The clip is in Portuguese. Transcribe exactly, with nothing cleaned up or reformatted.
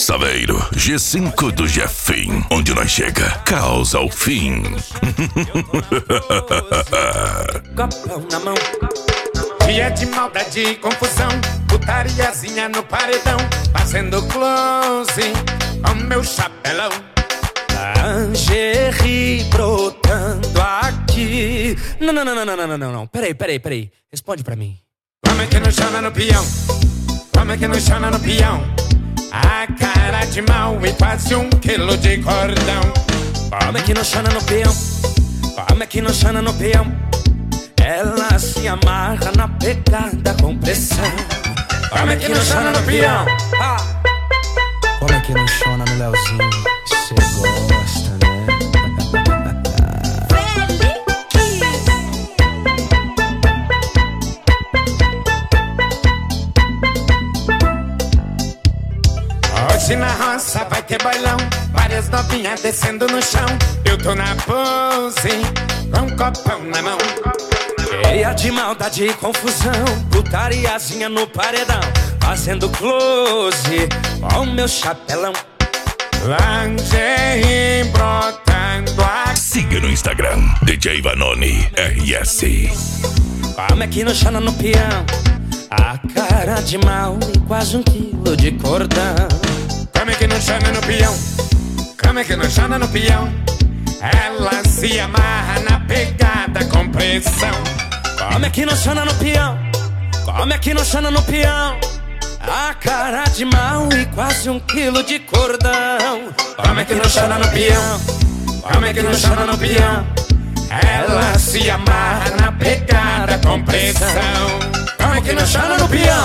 Saveiro, G cinco do Jefim, onde nós chega, causa o fim. Copão na mão. Dia de maldade e confusão, putariazinha no paredão, fazendo close ao meu chapelão. Lingerie brotando aqui. Não, não, não, não, não, não, não, não. Peraí, peraí, peraí. Responde pra mim. Como é que não chama no peão? Como é que não chama no peão? A cara de mal e quase um quilo de cordão. Como é que não chama no peão? Como é que não chama no peão? Ela se amarra na pegada com pressão. Como é que não chama no peão? Ah. Como é que não chama no Leozinho? Cê gosta, né? Hoje na roça vai ter bailão, várias novinhas descendo no chão. Eu tô na pose, com um copão na mão. Cheia de maldade e confusão, putariazinha no paredão, fazendo close com meu chapelão. Lingerie brotando aqui. Siga no Instagram, D J Vanoni R S. Como é que não chama no peão? A cara de mal e quase um quilo de cordão. Como é que não chama no peão? Como é que não chama no peão? Ela se amarra na pegada com pressão. Como é que não chama no peão? Como é que não chama no peão? A cara de mal e quase um quilo de cordão. Como é que não chama no peão? Como é que não chama no peão? Ela se amarra na pegada com pressão. Como é que não chama no peão?